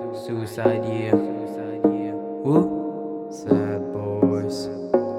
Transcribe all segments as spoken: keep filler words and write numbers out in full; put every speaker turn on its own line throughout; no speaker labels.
Suicide, yeah. Woo. Sad boys.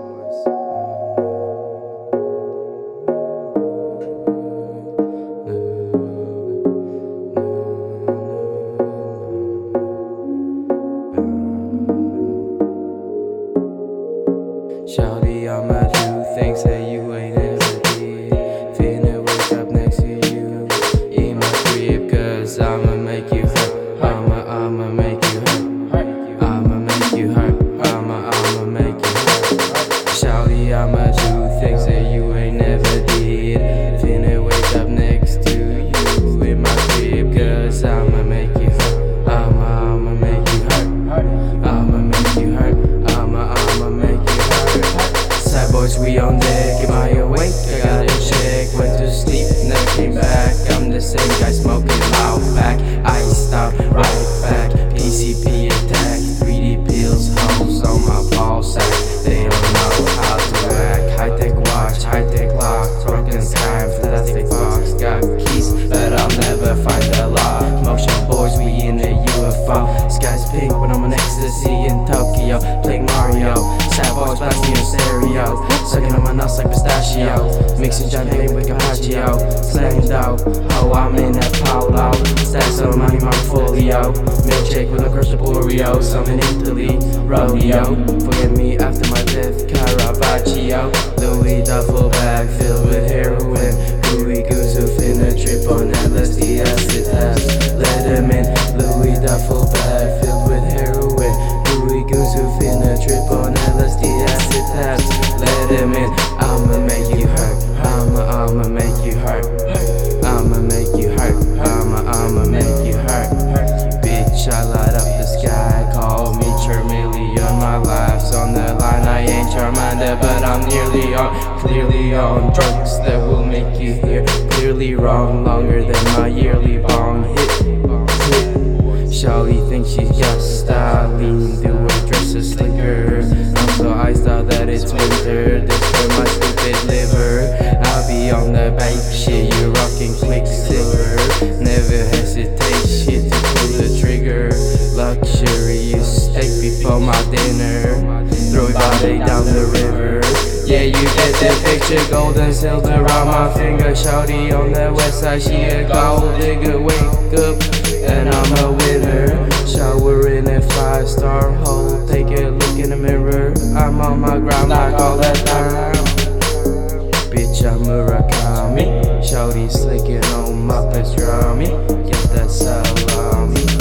Shawty, I'ma do things that you ain't ever did. Finna wake up next to you in my crib, cause I'ma make you hurt. I'ma, I'ma make you hurt. I'ma make you hurt. I'ma, I'ma make you hurt. Shawty, I'ma do things that you ain't never did. Finna wake up next to you in my crib, cause I'ma make you hurt. I'ma, I'ma make you hurt. I'ma make you hurt. I'ma, I'ma make you hurt. Sad boys, we on deck. Am I awake? I gotta check. Went to sleep, never came back. I'm the same guy smoking loud back. Iced out, right back. P C P attack. three D pills, hoes on my ball sack. They don't know how to act. High tech watch, high tech lock. Broken sky, fantastic fox. Got keys, but I'll never find the lock. Motion boys, we in the U F O. Sky's pink when I'm on ecstasy in Tokyo. Playing Mario. Sad boys blasting your stereo. Sucking on my nuts like pistachio. Mixing champagne with Carpaccio. Slaying dough. Oh, I'm in that polo. Stacks of money, my portfolio. Milkshake with a crushed Oreos. I'm in Italy. Rodeo. Forget me after my death. Caravaggio. Louis duffel bag filled with heroin. Gooey goose who finna trip on L S D acid test. Let him in. Louis duffel bag filled with heroin. Gooey goose who finna trip on L S D acid test. Let him in. I'ma make you hurt. I'ma, I'ma make you hurt. I'ma make you hurt. I'ma, I'ma make you hurt. Bitch, I light up the sky. Call me Charmeleon. My life's on the line. I ain't Charmander, but I'm nearly on. Clearly on drugs that will make you hear clearly wrong. Longer than my yearly bong hit. Shawty thinks she's got style. Lean through her dress is slicker. I'm so iced out that it's winter. This for my stupid liver. I'll be on the bike shit. You rocking Quicksilver. Never hesitate shit to pull the trigger. Luxurious steak before my dinner. Throw your body down the river. Yeah, you get the picture. Gold and silver around my finger. Shawty on the west side, she a gold digger. Wake up, and I'm a winner. Shower in a five star hole. Take a look in the mirror. I'm on my grind like all the time. Bitch, I'm Murakami. Shawty slicking on my pastrami. Get that salami.